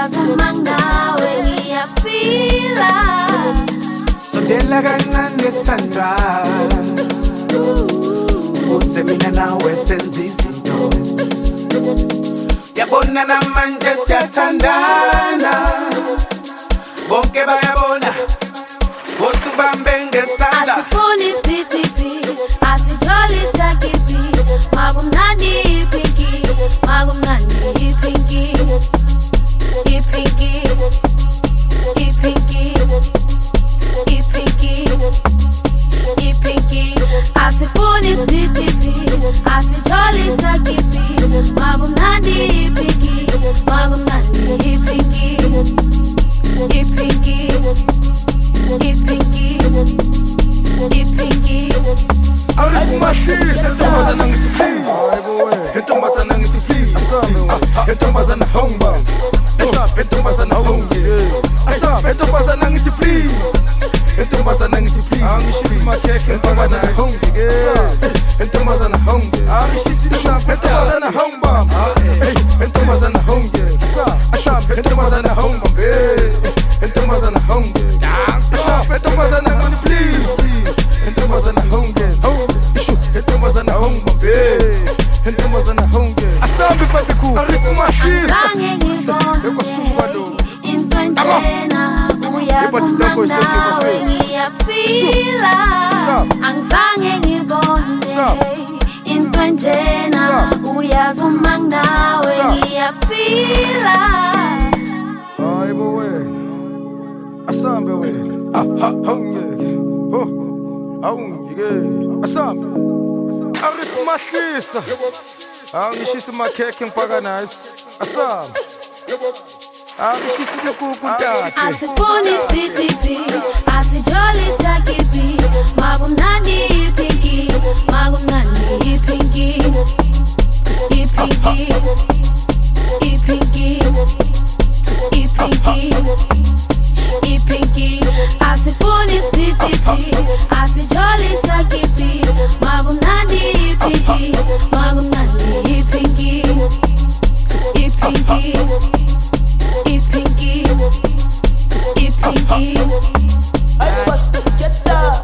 uyazuma nawe ngiyafila. Sondela kancane Sandra, uze mina nawe senze izinto. Yabona namanje siyathandana, bonke bayabona ukuthi ubambe ngesandla. Asifuni CTP, asijolisa kipi, magumnandi ipinki, magumnandi ipinki, ipinki, ipinki, ipinki, ipinki. Asifuni CTP, asijolisa kipi, magumnandi ipinki, magumnandi ipinki, ipinki, ipinki, ipinki. Entombazana ngithi please, entombazana ngithi please, entombazana hongba, entombazana honge, entombazana ngithi please, entombazana ngithi please, angishisi makhekhe, entombazana honge, entombazana honge, angishisi mhlawumbe, entombazana hongba, entombazana honge, entombazana hongba, entombazana honge, entombazana ngithi please, entombazana honge. Entombazana hongba entombazana honge asambi babiku arismashisa Ekosumba lo into njena uyazuma nawe ngiyafila. Angizange ngibone into njena uyazuma nawe ngiyafila. Hayibo we asambe we honge awungike asambe arismahlisa angishisa makhekhe ngipaka nice asambe angishisa lokhu ntasi. Asifuni CTP, asijolisa kipi, magumnandi ipinki, magumnandi ipinki, ipinki, ipinki, ipinki, ipinki. Asifuni CTP, asijolisa kipi, magumnandi ipinki, magumnandi ipinki, ipinki, ipinki, ipinki. I bust the jetta.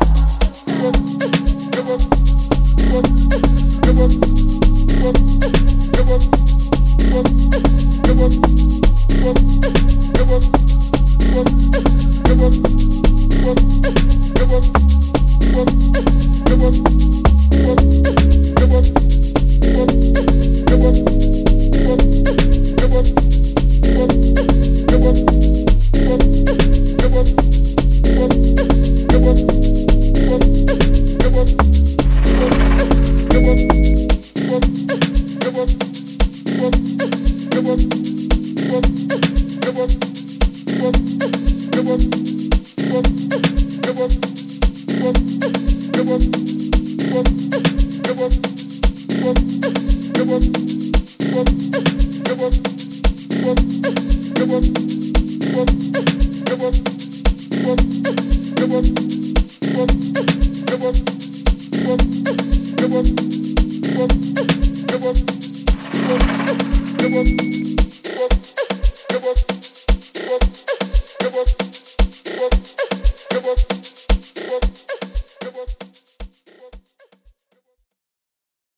Come on.